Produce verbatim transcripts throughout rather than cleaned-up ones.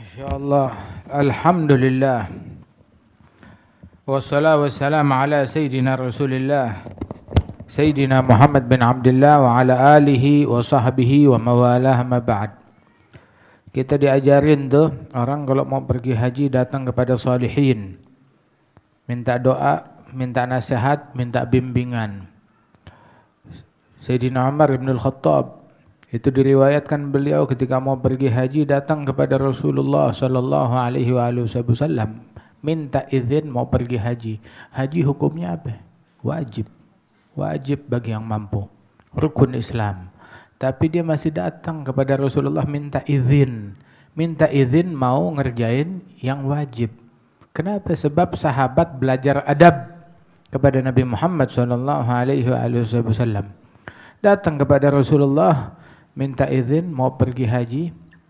Insyaallah. Alhamdulillah. Wassalatu wassalamu ala sayyidina Rasulillah Sayyidina Muhammad bin Abdullah wa ala alihi wa sahbihi wa mawalah ma ba'd. Kita diajarin tuh orang kalau mau pergi haji datang kepada salihin, minta doa, minta nasihat, minta bimbingan. Sayyidina Umar bin Al-Khattab itu diriwayatkan beliau ketika mau pergi haji datang kepada Rasulullah sallallahu alaihi wasallam minta izin mau pergi haji. Haji hukumnya apa? Wajib. Wajib bagi yang mampu. Rukun Islam. Tapi dia masih datang kepada Rasulullah minta izin. Minta izin mau ngerjain yang wajib. Kenapa? Sebab sahabat belajar adab kepada Nabi Muhammad sallallahu alaihi wasallam. Datang kepada Rasulullah minta izin mau pergi haji.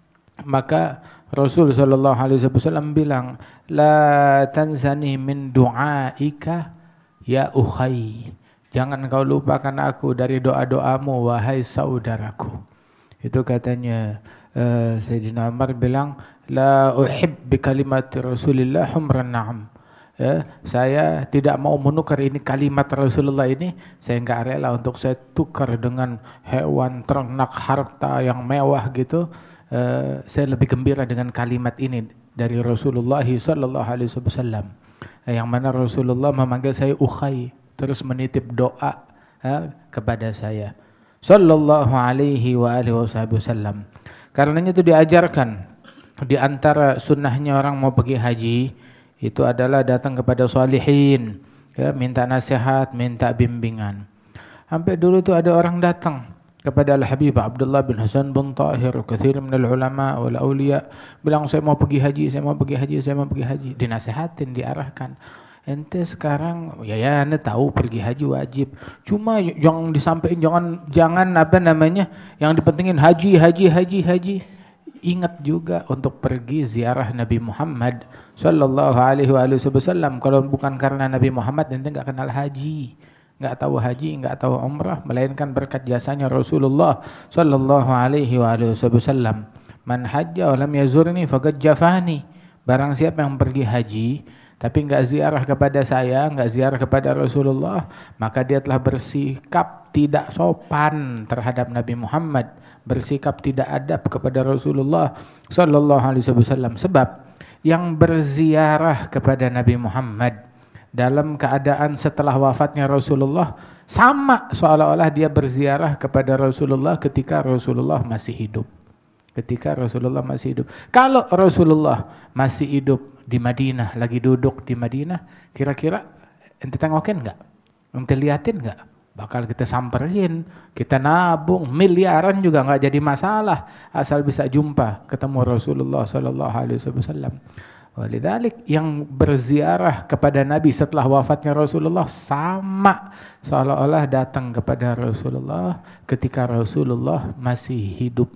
Maka Rasul sallallahu alaihi wasallam bilang, "La tansani min du'aika ya ukhay." Jangan kau lupakan aku dari doa-doamu wahai saudaraku. Itu katanya uh, Sayyidina Umar bilang, "La uhib bi kalimat Rasulillah humran na'am." Ya, saya tidak mau menukar ini kalimat Rasulullah ini, saya enggak rela untuk saya tukar dengan hewan ternak harta yang mewah gitu. Uh, saya lebih gembira dengan kalimat ini dari Rasulullah sallallahu alaihi wasallam. Yang mana Rasulullah memanggil saya ukhay, terus menitip doa uh, kepada saya sallallahu alaihi wa alihi wasallam. Karenanya itu diajarkan di antara sunnahnya orang mau pergi haji itu adalah datang kepada salihin, ya, minta nasihat, minta bimbingan. Sampai dulu itu ada orang datang kepada Al-Habib Abdullah bin Hasan bin Tahir, kathir minal ulama wal awliya, bilang saya mau pergi haji, saya mau pergi haji, saya mau pergi haji. Dinasihatin, diarahkan. Ente sekarang ya ya ane tahu pergi haji wajib. Cuma jangan disampaikan, jangan jangan apa namanya, yang dipentingin haji, haji, haji, haji. Ingat juga untuk pergi ziarah Nabi Muhammad sallallahu alaihi wasallam. Kalau bukan karena Nabi Muhammad ente enggak kenal haji, enggak tahu haji, enggak tahu umrah, melainkan berkat jasanya Rasulullah sallallahu alaihi wasallam. Man hajja wa lam yazurni faqad jafani. Barang siapa yang pergi haji tapi enggak ziarah kepada saya, enggak ziarah kepada Rasulullah, maka dia telah bersikap tidak sopan terhadap Nabi Muhammad, bersikap tidak adab kepada Rasulullah sallallahu alaihi wasallam. Sebab yang berziarah kepada Nabi Muhammad dalam keadaan setelah wafatnya Rasulullah sama seolah-olah dia berziarah kepada Rasulullah ketika Rasulullah masih hidup. Ketika Rasulullah masih hidup. Kalau Rasulullah masih hidup di Madinah, lagi duduk di Madinah, kira-kira ente tengokin enggak? Ente liatin enggak? Bakal kita samperin, kita nabung miliaran juga enggak jadi masalah asal bisa jumpa ketemu Rasulullah sallallahu alaihi wasallam. Walidzalik yang berziarah kepada Nabi setelah wafatnya Rasulullah sama seolah-olah datang kepada Rasulullah ketika Rasulullah masih hidup.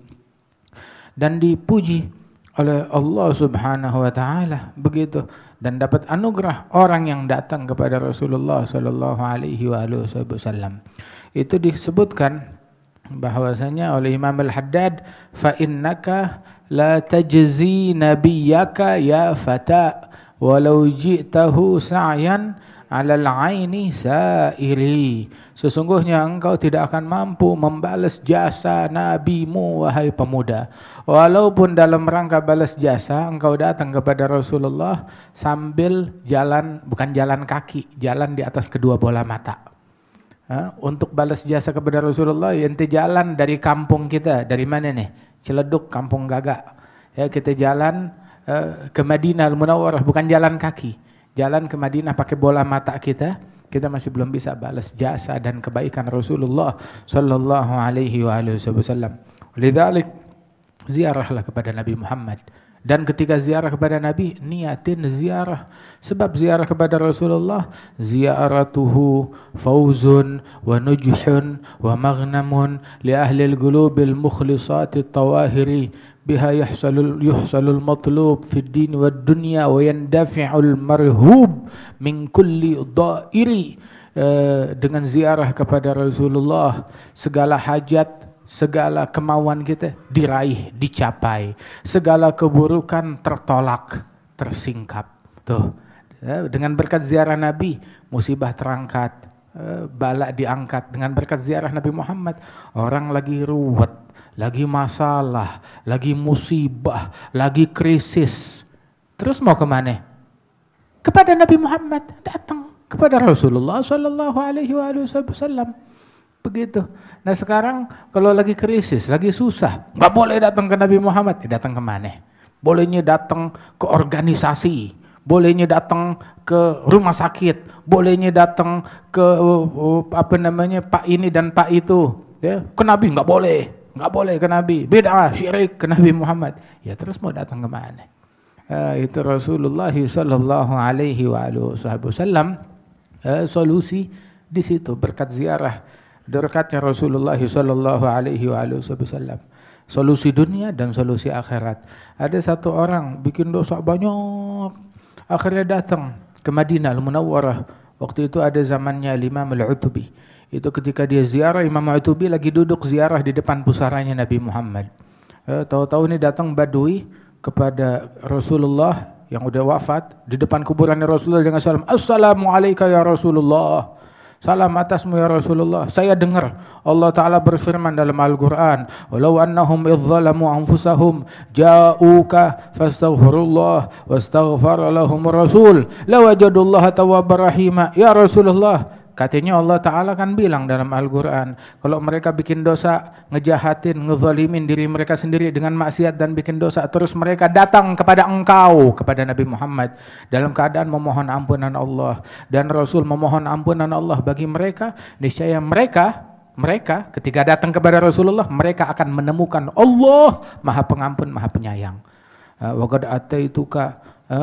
Dan dipuji oleh Allah Subhanahu wa taala begitu, dan dapat anugerah orang yang datang kepada Rasulullah sallallahu alaihi wasallam. Itu disebutkan bahwasanya oleh Imam Al-Haddad, fa innaka la tajzi nabiyyaka ya fata walau ji'tahu sa'yan 'alal 'aini sa'iri. Sesungguhnya engkau tidak akan mampu membalas jasa nabimu wahai pemuda, walaupun dalam rangka balas jasa engkau datang kepada Rasulullah sambil jalan, bukan jalan kaki, jalan di atas kedua bola mata. Ha? Untuk balas jasa kepada Rasulullah, ente jalan dari kampung kita, dari mana nih? Ciledug, Kampung Gagak. Ya, kita jalan uh, ke Madinah Al-Munawwarah, bukan jalan kaki. Jalan ke Madinah pakai bola mata kita, kita masih belum bisa balas jasa dan kebaikan Rasulullah sallallahu alaihi wasallam. Lidzalik ziarahlah kepada Nabi Muhammad. Dan ketika ziarah kepada Nabi, niatin ziarah. Sebab ziarah kepada Rasulullah, ziaratuhu fawzun wa nujhun wa maghnamun li ahli al-qulubil mukhlisati tawahiri. Biha yuhsalul yuhsalul matlub fid din wad dunya wa yandafi'ul marhub min kulli dhairi. Dengan ziarah kepada Rasulullah segala hajat segala kemauan kita diraih, dicapai, segala keburukan tertolak, tersingkap. Tuh, dengan berkat ziarah Nabi, musibah terangkat, bala diangkat. Dengan berkat ziarah Nabi Muhammad, orang lagi ruwet, lagi masalah, lagi musibah, lagi krisis, terus mau kemana? Kepada Nabi Muhammad, datang kepada Rasulullah Sallallahu Alaihi Wasallam. Begitu. Nah sekarang kalau lagi krisis, lagi susah, nggak boleh datang ke Nabi Muhammad. Ya, datang ke mana? Bolehnya datang ke organisasi, bolehnya datang ke rumah sakit, bolehnya datang ke apa namanya Pak ini dan Pak itu. Ya, ke Nabi nggak boleh, nggak boleh ke Nabi. Beda syirik ke Nabi Muhammad. Ya terus mau datang ke mana? Uh, itu Rasulullah Sallallahu Alaihi Wasallam uh, solusi di situ berkat ziarah. Dekatnya Rasulullah Sallallahu Alaihi Wasallam. Solusi dunia dan solusi akhirat. Ada satu orang bikin dosa banyak, akhirnya datang ke Madinah Al-Munawwarah. Waktu itu ada zamannya Imam Al-Utubi. Itu ketika dia ziarah, Imam Al-Utubi lagi duduk ziarah di depan pusaranya Nabi Muhammad. Eh, tahu-tahu ini datang Badui kepada Rasulullah yang udah wafat di depan kuburan Rasulullah dengan salam, Assalamualaikum ya Rasulullah. Salam atasmu ya Rasulullah. Saya dengar Allah Ta'ala berfirman dalam Al-Quran, walau annahum idzalamu anfusahum ja'uka fastaghfirullah wastaghfara lahum rasul lawajadullaha tawwabur rahima. Ya Rasulullah, katanya Allah Ta'ala kan bilang dalam Al-Quran, kalau mereka bikin dosa, ngejahatin, ngezalimin diri mereka sendiri dengan maksiat dan bikin dosa, terus mereka datang kepada engkau, kepada Nabi Muhammad, dalam keadaan memohon ampunan Allah, dan Rasul memohon ampunan Allah bagi mereka, niscaya mereka, mereka ketika datang kepada Rasulullah, mereka akan menemukan Allah Maha Pengampun, Maha Penyayang. Wa qad ataituka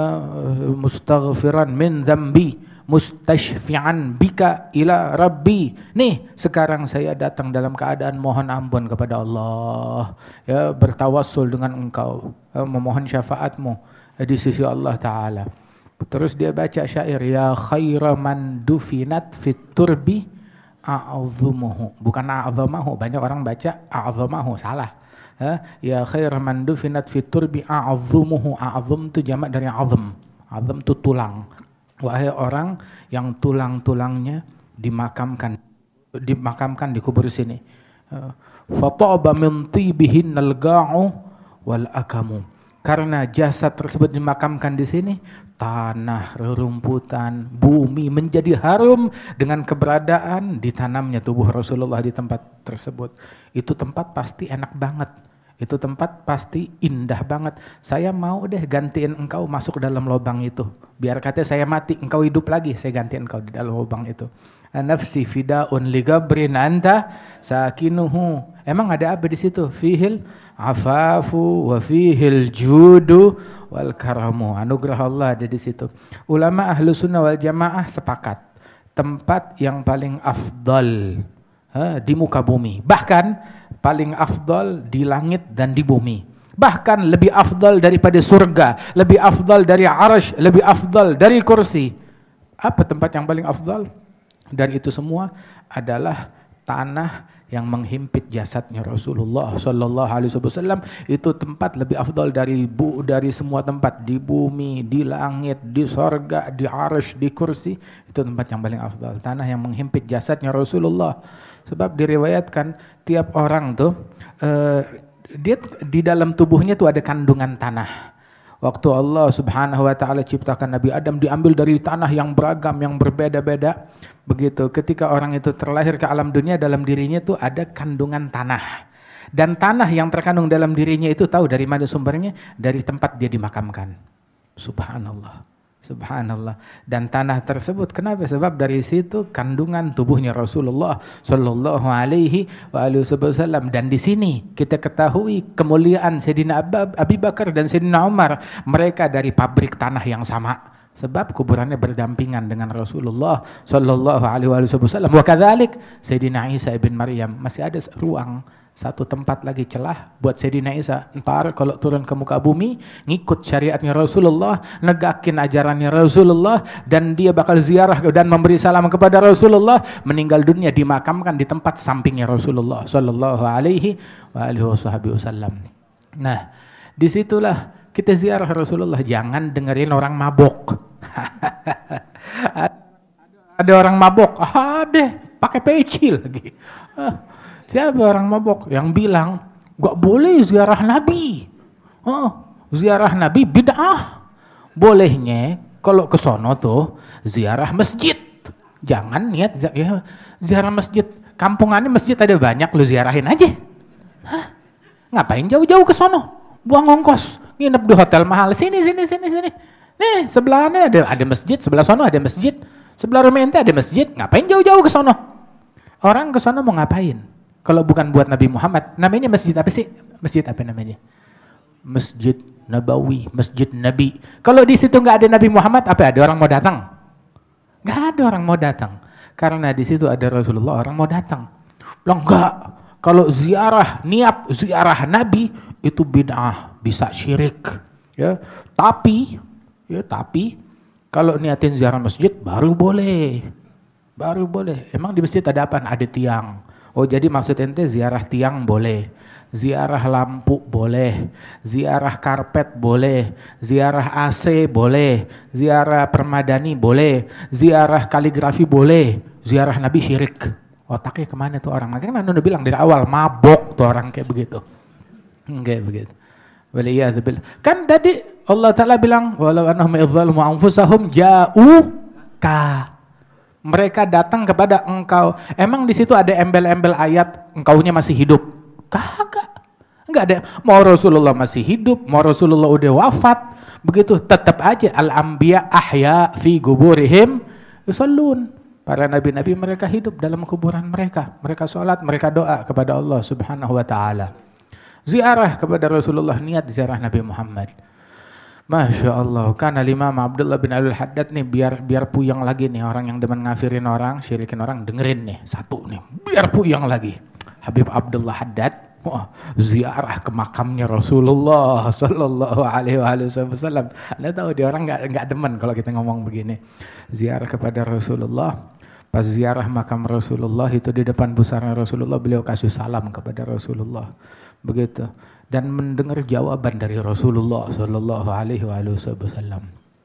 mustaghfiran min dzambi mustashfi'an bika ila rabbi. Nih sekarang saya datang dalam keadaan mohon ampun kepada Allah, ya, bertawassul dengan engkau, ya, memohon syafaatmu di sisi Allah Ta'ala. Terus dia baca syair, ya khaira man dufinat fit turbi a'zumuhu, bukan a'zamahu. Banyak orang baca a'zamahu, salah. Ya khaira man dufinat fit turbi a'zumuhu. A'zum itu jamak dari azm. Azm itu tulang. Wahai orang yang tulang-tulangnya dimakamkan dimakamkan di kubur sini. Fataba min tibihin al-ga'u wal akamu. Karena jasad tersebut dimakamkan di sini, tanah, rerumputan, bumi menjadi harum dengan keberadaan ditanamnya tubuh Rasulullah di tempat tersebut. Itu tempat pasti enak banget. Itu tempat pasti indah banget. Saya mau deh gantiin engkau masuk dalam lubang itu. Biar katanya saya mati, engkau hidup lagi, saya gantiin engkau di dalam lubang itu. Nafsi fida'un li gabrin anta sakinuhu. Emang ada apa di situ? Fihil afafu wa fihil judu wal karamu. Anugerah Allah ada di situ. Ulama ahlu sunnah wal jamaah sepakat. Tempat yang paling afdal ha, di muka bumi. Bahkan paling afdal di langit dan di bumi. Bahkan lebih afdal daripada surga, lebih afdal dari arsy, lebih afdal dari kursi. Apa tempat yang paling afdal? Dan itu semua adalah tanah yang menghimpit jasadnya Rasulullah sallallahu alaihi wasallam. Itu tempat lebih afdal dari bu, dari semua tempat di bumi, di langit, di surga, di arsy, di kursi. Itu tempat yang paling afdal, tanah yang menghimpit jasadnya Rasulullah. Sebab diriwayatkan tiap orang tuh uh, dia di dalam tubuhnya tuh ada kandungan tanah. Waktu Allah Subhanahu wa taala ciptakan Nabi Adam, diambil dari tanah yang beragam, yang berbeda-beda. Begitu ketika orang itu terlahir ke alam dunia, dalam dirinya tuh ada kandungan tanah. Dan tanah yang terkandung dalam dirinya itu tahu dari mana sumbernya? Dari tempat dia dimakamkan. Subhanallah. Subhanallah. Dan tanah tersebut kenapa? Sebab dari situ kandungan tubuhnya Rasulullah sallallahu alaihi wasallam. Dan di sini kita ketahui kemuliaan Sayyidina Abu Bakar dan Sayyidina Umar. Mereka dari pabrik tanah yang sama. Sebab kuburannya berdampingan dengan Rasulullah sallallahu alaihi wasallam. Wa kadzalik Sayyidina Isa ibn Maryam, masih ada ruang Satu tempat lagi celah buat Sayyidina Isa. Ntar kalau turun ke muka bumi, ngikut syariatnya Rasulullah, negakin ajarannya Rasulullah, dan dia bakal ziarah dan memberi salam kepada Rasulullah, meninggal dunia dimakamkan di tempat sampingnya Rasulullah sallallahu alaihi wa alihi wasallam. Nah, disitulah kita ziarah Rasulullah, jangan dengerin orang mabok. Ada orang mabok, ah deh, pakai peci lagi. Ah. Siapa orang mabok yang bilang gak boleh ziarah Nabi? Oh, ziarah Nabi bid'ah. Bolehnya kalau ke sono tuh ziarah masjid. Jangan niat ya, ziarah masjid. Kampungannya masjid ada banyak, lu ziarahin aja. Hah? Ngapain jauh-jauh ke sono? Buang ongkos, nginep di hotel mahal. Sini sini sini sini. Nih, sebelahnya ada ada masjid, sebelah sono ada masjid. Sebelah rumah ente ada masjid. Ngapain jauh-jauh ke sono? Orang ke sono mau ngapain? Kalau bukan buat Nabi Muhammad, namanya masjid apa sih? Masjid apa namanya? Masjid Nabawi, Masjid Nabi. Kalau di situ nggak ada Nabi Muhammad, apa ada orang mau datang? Nggak ada orang mau datang. Karena di situ ada Rasulullah, orang mau datang. Bilang enggak. Kalau ziarah, niat ziarah Nabi itu bid'ah, bisa syirik. Ya, tapi, ya tapi kalau niatin ziarah masjid baru boleh, baru boleh. Emang di masjid ada apa? Ada tiang. Oh jadi maksud ente ziarah tiang boleh, ziarah lampu boleh, ziarah karpet boleh, ziarah A C boleh, ziarah permadani boleh, ziarah kaligrafi boleh, ziarah Nabi syirik. Otaknya kemana tuh orang? Makanya Anda udah bilang dari awal, mabok tuh orang kayak begitu. Kayak begitu. Waliyadzubillah. Kan tadi Allah Ta'ala bilang, walau annahum idzalamu anfusahum ja'uka. Mereka datang kepada engkau. Emang di situ ada embel-embel ayat engkaunya masih hidup? Kagak. Enggak ada. Mau Rasulullah masih hidup, mau Rasulullah udah wafat, begitu tetap aja al-anbiya ahya fi guburihim yusallun. Para nabi-nabi mereka hidup dalam kuburan mereka. Mereka sholat, mereka doa kepada Allah Subhanahu wa taala. Ziarah kepada Rasulullah, niat ziarah Nabi Muhammad. Masya Allah, karena Imam Abdullah bin Abdul Haddad nih biar biar puyeng lagi nih orang yang demen ngafirin orang, syirikin orang, dengerin nih satu nih, biar puyeng lagi. Habib Abdullah Haddad, wah, ziarah ke makamnya Rasulullah Sallallahu Alaihi Wasallam. Anda tahu dia orang nggak nggak demen kalau kita ngomong begini. Ziarah kepada Rasulullah, pas ziarah makam Rasulullah itu di depan pusarnya Rasulullah, beliau kasih salam kepada Rasulullah, begitu. Dan mendengar jawaban dari Rasulullah Sallallahu Alaihi Wasallam.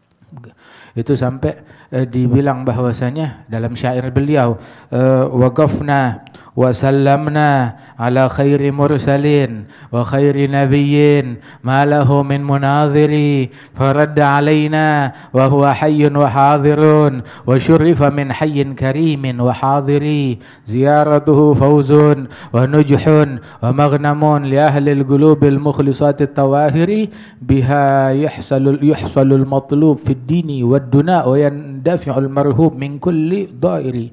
Itu sampai eh, dibilang bahwasanya dalam syair beliau, eh, waqafna wa sallamna ala khairi mursalin wa khairi nabiyyin ma lahu min munadhiri faradda alaina wa huwa hayyun wa hadirun wa syurifa min hayyin karimin wa hadiri ziyaratuhu fawzun wa nujhun wa maghnamun li ahli al-qulub al-mukhlisat at-tawahiri biha yuhsalul yuhsalul matlub fi ad-dini wad-duna wa yandafi'ul marhub min kulli dairi.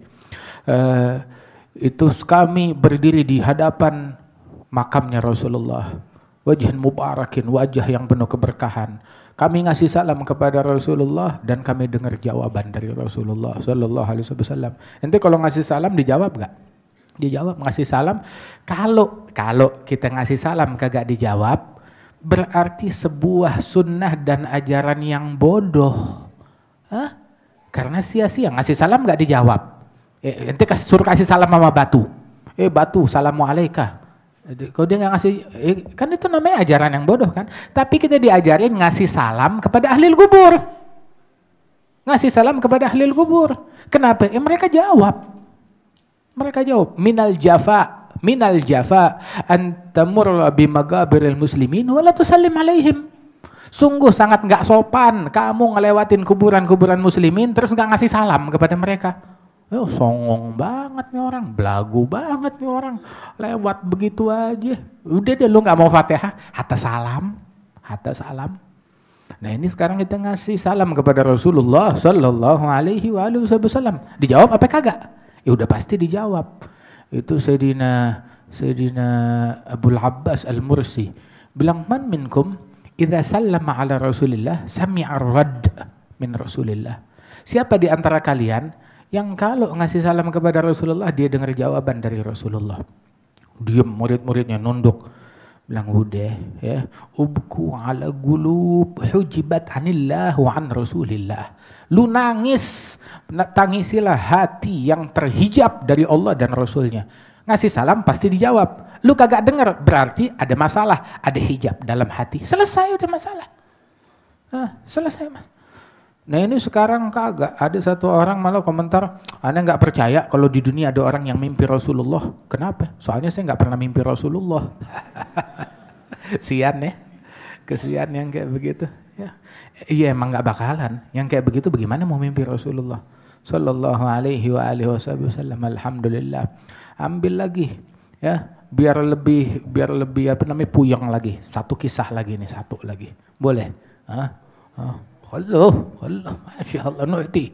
uh, Itu kami berdiri di hadapan makamnya Rasulullah, wajah mubarakin, wajah yang penuh keberkahan. Kami ngasih salam kepada Rasulullah dan kami dengar jawaban dari Rasulullah Sallallahu Alaihi Wasallam. Ente kalau ngasih salam dijawab nggak? Dijawab. Ngasih salam. Kalau kalau kita ngasih salam kagak dijawab, berarti sebuah sunnah dan ajaran yang bodoh. Hah? Karena sia-sia ngasih salam nggak dijawab. Eh, ente kasih, suruh kasih salam sama batu. Eh batu, assalamualaikum. Kalau dia nggak ngasih, eh, kan itu namanya ajaran yang bodoh kan. Tapi kita diajarin ngasih salam kepada ahli kubur. Ngasih salam kepada ahli kubur. Kenapa? Eh mereka jawab. Mereka jawab. Minal jafa, minal jafa, antamur bimagabiril muslimin, wala tusallim alaihim. Sungguh sangat nggak sopan kamu ngelewatin kuburan-kuburan muslimin terus nggak ngasih salam kepada mereka. Oh, songong banget nih orang, belagu banget nih orang, lewat begitu aja. Udah deh lu nggak mau Fatihah, hatta salam, hatta salam. Nah ini sekarang kita ngasih salam kepada Rasulullah Sallallahu Alaihi Wasallam. Dijawab apa kagak? Ya udah pasti dijawab. Itu Sayyidina Sayyidina Abul Abbas Al-Mursi bilang, man minkum idza sallama ala Rasulillah sami'a ar-radd min Rasulillah. Siapa di antara kalian yang kalau ngasih salam kepada Rasulullah dia dengar jawaban dari Rasulullah? Diam, murid-muridnya nunduk. Bilang udah ya, ubku ala gulub hujibat anillah wa an rasulillah. Lu nangis, tangisilah hati yang terhijab dari Allah dan Rasulnya. Ngasih salam pasti dijawab. Lu kagak dengar, berarti ada masalah, ada hijab dalam hati. Selesai udah masalah. Nah, selesai mas. Nah ini sekarang kagak. Ada satu orang malah komentar, Anda nggak percaya kalau di dunia ada orang yang mimpi Rasulullah. Kenapa? Soalnya saya nggak pernah mimpi Rasulullah. Sian ya, kesian yang kayak begitu. Ya, iya emang nggak bakalan. Yang kayak begitu bagaimana mau mimpi Rasulullah Sallallahu alaihi wa alihi wasallam. Alhamdulillah. Ambil lagi, ya, biar lebih, biar lebih apa namanya puyeng lagi. Satu kisah lagi nih, satu lagi, boleh? Hah? Hah? Allah, Allah, masya Allah, nu'ti.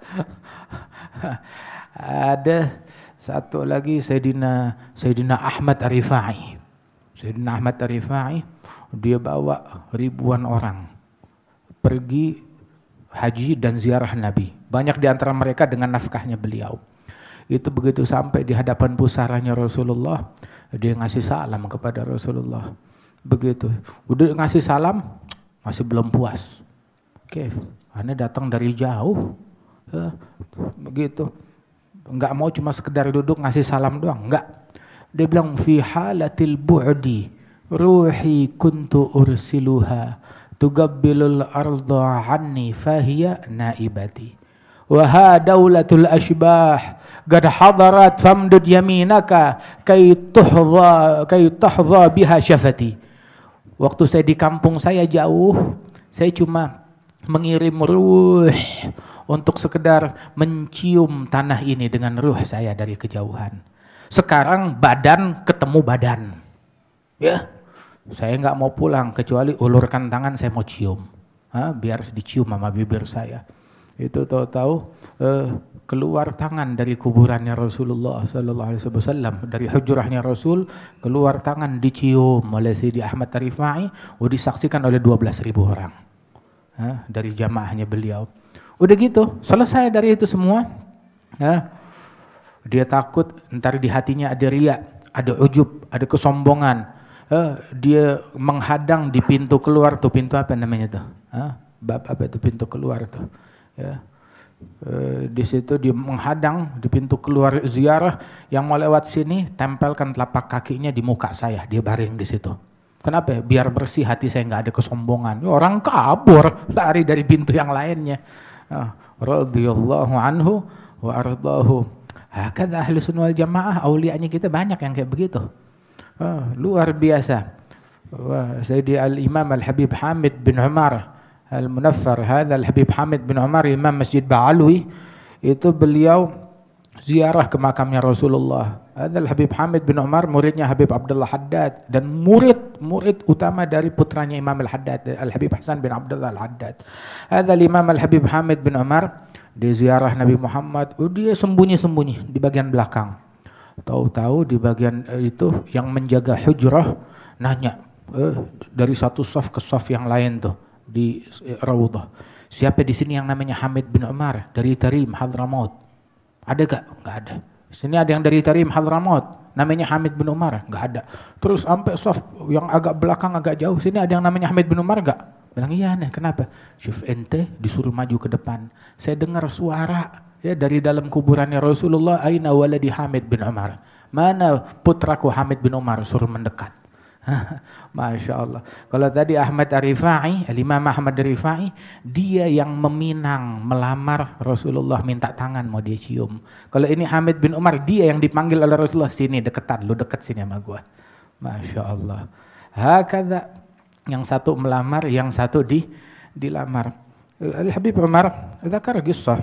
Ada satu lagi Sayyidina Sayyidina Ahmad Ar-Rifai. Sayyidina Ahmad Ar-Rifai, dia bawa ribuan orang pergi haji dan ziarah Nabi. Banyak di antara mereka dengan nafkahnya beliau. Itu begitu sampai di hadapan pusaranya Rasulullah, dia ngasih salam kepada Rasulullah. Begitu, udah ngasih salam, masih belum puas. Oke, Anda datang dari jauh, ya, begitu, enggak mau cuma sekedar duduk ngasih salam doang, enggak. Dia bilang fi halatil bu'di ruhi kuntu ursiluha tugabbilul arda anni fahiya naibati wa ha daulatul ashbah qad hadarat famdud yaminaka kay tuhdha kay tahdha biha syafati. Waktu saya di kampung saya jauh, saya cuma mengirim ruh untuk sekedar mencium tanah ini dengan ruh saya dari kejauhan. Sekarang badan ketemu badan, ya, saya nggak mau pulang kecuali ulurkan tangan saya mau cium, ha, biar dicium sama bibir saya. Itu tahu-tahu eh, keluar tangan dari kuburannya Rasulullah Sallallahu Alaihi Wasallam, dari hujrahnya Rasul, keluar tangan dicium oleh Sayyidi Ahmad Ar-Rifai, oh, disaksikan oleh dua belas ribu orang. Ha, dari jamaahnya beliau. Udah gitu, selesai dari itu semua. Ha, dia takut ntar di hatinya ada riya, ada ujub, ada kesombongan. Ha, dia menghadang di pintu keluar tuh, pintu apa namanya tuh? Ha, bab apa itu pintu keluar tuh? Ya. E, di situ dia menghadang di pintu keluar ziarah, yang mau lewat sini tempelkan telapak kakinya di muka saya, dia baring di situ. Kenapa? Biar bersih hati saya, nggak ada kesombongan. Orang kabur lari dari pintu yang lainnya. Ah, radhiyallahu anhu wa ardahu. Hakadha ahli sunnah wal jamaah, aulianya kita banyak yang kayak begitu. Ah, luar biasa. Wah, Sayyidi al-Imam Al-Habib Hamid bin Umar Al-Munaffar, hadha Al-Habib Hamid bin Umar Imam Masjid Ba'alwi, itu beliau ziarah ke makamnya Rasulullah. Ada Habib Hamid bin Umar, muridnya Habib Abdullah Haddad dan murid-murid utama dari putranya Imam Al-Haddad, Al-Habib Hasan bin Abdullah Al-Haddad. Ada Imam Al-Habib Hamid bin Umar, dia ziarah Nabi Muhammad, oh, dia sembunyi-sembunyi di bagian belakang. Tahu-tahu di bagian itu yang menjaga hujrah nanya eh, dari satu saf ke saf yang lain tuh di Raudhah. Siapa di sini yang namanya Hamid bin Umar dari Tarim Hadramaut? Ada gak? Gak ada. Sini ada yang dari Tarim Hadramaut namanya Hamid bin Umar? Gak ada. Terus sampai saf yang agak belakang agak jauh, sini ada yang namanya Hamid bin Umar gak? Bilang iya nih, kenapa? Syuf ente disuruh maju ke depan. Saya dengar suara ya dari dalam kuburannya Rasulullah, aina waladi Hamid bin Umar? Mana putraku Hamid bin Umar? Suruh mendekat. Masya Allah. Kalau tadi Ahmad Ar-Rifai, Imam Ahmad Ar-Rifai, dia yang meminang melamar Rasulullah, minta tangan mau dia cium. Kalau ini Hamid bin Umar, dia yang dipanggil oleh Rasulullah, sini deketan, lu deket sini sama gua. Masya Allah. Hakadha, yang satu melamar, yang satu di dilamar. Al-Habib Umar dzakar kisah.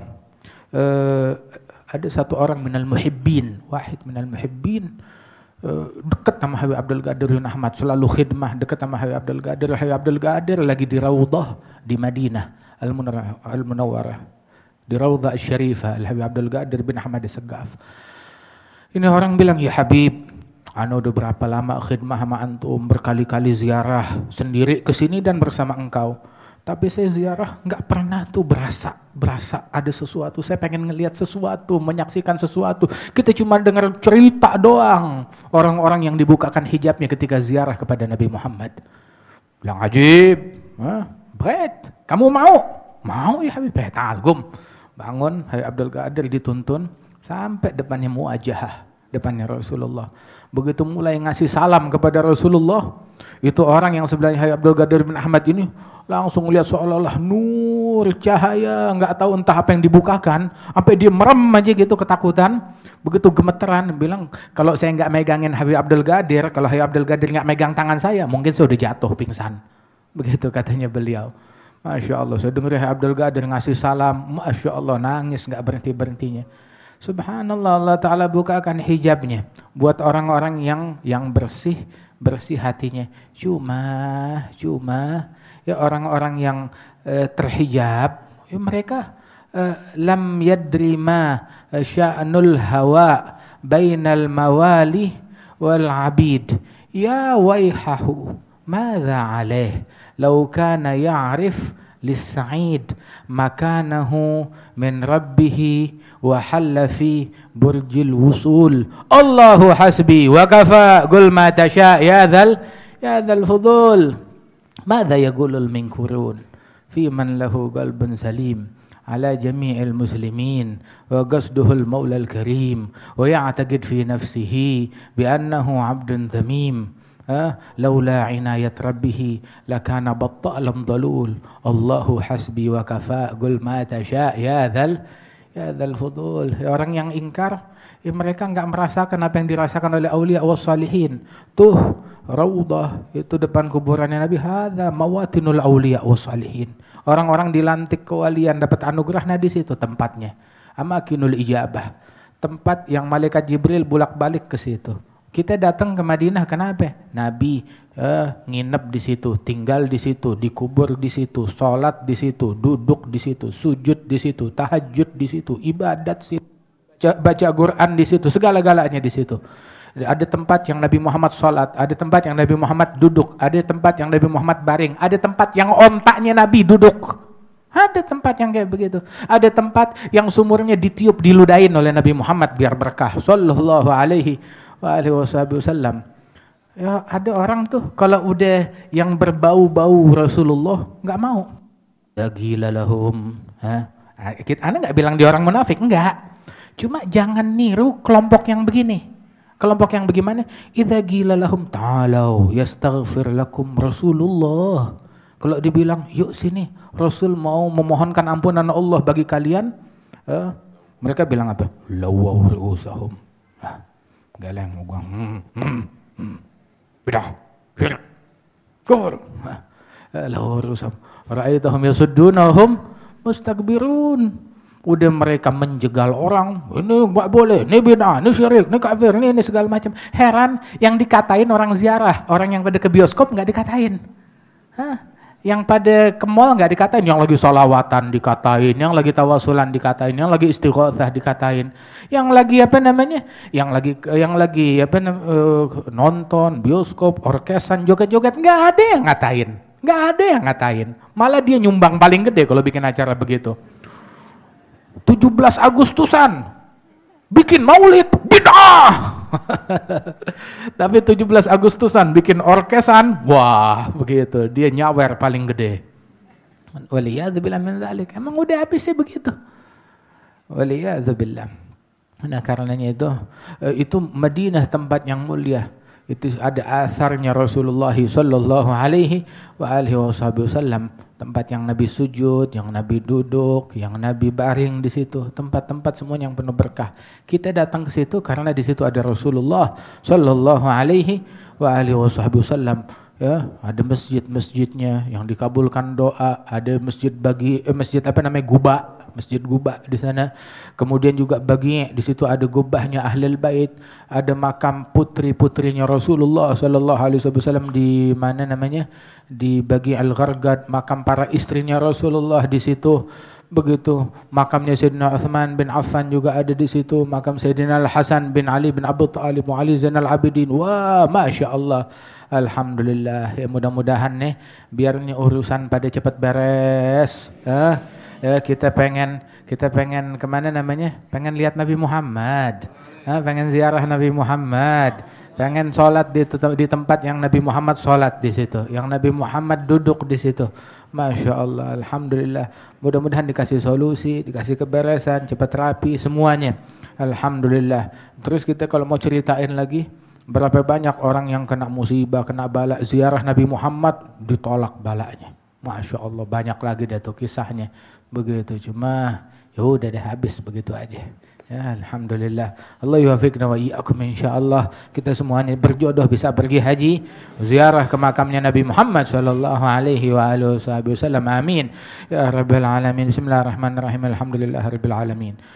Uh, ada satu orang minal muhibbin, wahid minal muhibbin, Uh, dekat sama Habib Abdul Qadir bin Ahmad, selalu khidmah dekat sama Habib Abdul Qadir. Habib Abdul Qadir lagi di Raudhah di Madinah Al-Munawwarah, di Raudhah Syarifah, Habib Abdul Qadir bin Ahmad As-Saggaf. Ini orang bilang, ya Habib, anu udah berapa lama khidmah sama antum, berkali-kali ziarah sendiri ke sini dan bersama engkau. Tapi saya ziarah nggak pernah tuh berasa, berasa ada sesuatu. Saya pengen ngelihat sesuatu, menyaksikan sesuatu. Kita cuma dengar cerita doang. Orang-orang yang dibukakan hijabnya ketika ziarah kepada Nabi Muhammad. Bilang ajib, hah? Bret, kamu mau? Mau ya Habib, Bret Algum. Bangun, Habib Abdul Qadir dituntun sampai depannya muajahah, depannya Rasulullah. Begitu mulai ngasih salam kepada Rasulullah, itu orang yang sebelahnya Habib Abdul Qadir bin Ahmad ini langsung lihat seolah-olah nur cahaya, nggak tahu entah apa yang dibukakan, sampai dia merem aja gitu ketakutan. Begitu gemeteran, bilang kalau saya nggak megangin Habib Abdul Qadir, kalau Habib Abdul Qadir nggak megang tangan saya, mungkin saya udah jatuh pingsan. Begitu katanya beliau. Masya Allah, saya dengar Habib Abdul Qadir ngasih salam, Masya Allah, nangis nggak berhenti-berhentinya. Subhanallah, Allah Ta'ala bukakan hijabnya buat orang-orang yang yang bersih, bersih hatinya. Cuma, cuma ya orang-orang yang uh, terhijab, ya mereka uh, lam yadri ma sya'nul hawa bainal mawali wal abid. Ya waihahu, madza alaih law kana ya'rif lis-sa'id makanahu min rabbih wa halla fi burjil wusul. Allahu hasbi wa kafa qul ma tasha ya dzal ya dzal fudul. ماذا يقول المنكرون في من له قلب سليم على جميع المسلمين وقصده المولى الكريم ويعتقد في نفسه بأنه عبد ذميم لولا عناية ربه لكان بطالا ضلول. الله حسبي وكفى قل ما تشاء يا ذا ya ذا الفضول. Orang yang ingkar, ya mereka enggak merasakan apa yang dirasakan oleh aulia was salihin. Tuh Raudah itu depan kuburannya Nabi, hadza mawatinul aulia was salihin. Orang-orang dilantik kewalian dapat anugerah, nah di situ tempatnya. Amakinul ijabah, tempat yang malaikat Jibril bolak-balik ke situ. Kita datang ke Madinah kenapa? Nabi eh, nginep di situ, tinggal di situ, dikubur di situ, sholat di situ, duduk di situ, sujud di situ, tahajud di situ, ibadat situ, baca Quran di situ, segala-galanya di situ. Ada tempat yang Nabi Muhammad sholat, ada tempat yang Nabi Muhammad duduk, ada tempat yang Nabi Muhammad baring, ada tempat yang ontaknya Nabi duduk. Ada tempat yang kayak begitu. Ada tempat yang sumurnya ditiup, diludahin oleh Nabi Muhammad biar berkah. Sallallahu alaihi wa alihi wasallam. Ya, ada orang tuh kalau udah yang berbau-bau Rasulullah nggak mau. Ya gila lahum. Hah? Anda nggak bilang dia orang munafik, enggak. Cuma jangan niru kelompok yang begini. Kelompok yang bagaimana? Idza qila lahum ta'alau yastaghfir lakum Rasulullah. Kalau dibilang, yuk sini, Rasul mau memohonkan ampunan Allah bagi kalian, eh, mereka bilang apa? Lawaw ru'usahum. Hah, galeng mugang. Hmm, hmm, hmm. Bidah, fir, kufur. Lawaw ru'usahum. Ra'aitahum yasuddunahum mustakbirun. Udah mereka menjegal orang, ini enggak boleh, ini bid'ah, ini syirik, ini kafir, ini, ini segala macam. Heran yang dikatain orang ziarah, orang yang pada ke bioskop enggak dikatain. Hah? Yang pada ke mall enggak dikatain, yang lagi sholawatan dikatain, yang lagi tawasulan dikatain, yang lagi istighotsah dikatain, yang lagi apa namanya? Yang lagi yang lagi apa uh, nonton bioskop, orkesan, joget-joget, enggak ada yang ngatain. Enggak ada yang ngatain. Malah dia nyumbang paling gede kalau bikin acara begitu. tujuh belas Agustusan bikin maulid bid'ah. Tapi tujuh belas Agustusan bikin orkesan, wah begitu, dia nyawer paling gede. Waliyadzubillah min dzalik. Emang udah habis sih begitu. Waliyadzubillah. Nah karenanya itu itu Madinah tempat yang mulia. Itu ada asarnya Rasulullah sallallahu alaihi wa alihi wasallam, tempat yang Nabi sujud, yang Nabi duduk, yang Nabi baring di situ, tempat-tempat semua yang penuh berkah. Kita datang ke situ karena di situ ada Rasulullah sallallahu alaihi wa alihi wasallam. Ya, ada masjid-masjidnya yang dikabulkan doa, ada masjid bagi eh, masjid apa namanya Guba, masjid Guba di sana. Kemudian juga bagi di situ ada gubahnya Ahlul Bait, ada makam putri-putrinya Rasulullah sallallahu alaihi wasallam di mana namanya? Di Bagi Al-Gharqad, makam para istrinya Rasulullah di situ. Begitu makamnya Sayyidina Utsman bin Affan juga ada di situ, makam Sayyidina Al Hasan bin Ali bin Abi Thalib, Ali Zainal Abidin. Wah, masya Allah, alhamdulillah. Ya mudah-mudahan nih biar nih urusan pada cepat beres. Eh, ya, kita pengen kita pengen kemana namanya? Pengen lihat Nabi Muhammad. Eh, pengen ziarah Nabi Muhammad. Pengen sholat di, di tempat yang Nabi Muhammad sholat di situ, yang Nabi Muhammad duduk di situ. Masya Allah, alhamdulillah. Mudah-mudahan dikasih solusi, dikasih keberesan, cepat rapi semuanya. Alhamdulillah. Terus kita kalau mau ceritain lagi, berapa banyak orang yang kena musibah, kena bala, ziarah Nabi Muhammad ditolak balanya. Masya Allah, banyak lagi dah tuh kisahnya. Begitu, cuma ya udah deh habis begitu aja. Ya, alhamdulillah. Allah yuwafiqna wa iyyakum insyaallah. Kita semuanya berjodoh bisa pergi haji, ziarah ke makamnya Nabi Muhammad sallallahu alaihi wa alihi wasallam. Amin. Ya rabbal alamin. Bismillahirrahmanirrahim. Alhamdulillahirabbil alamin.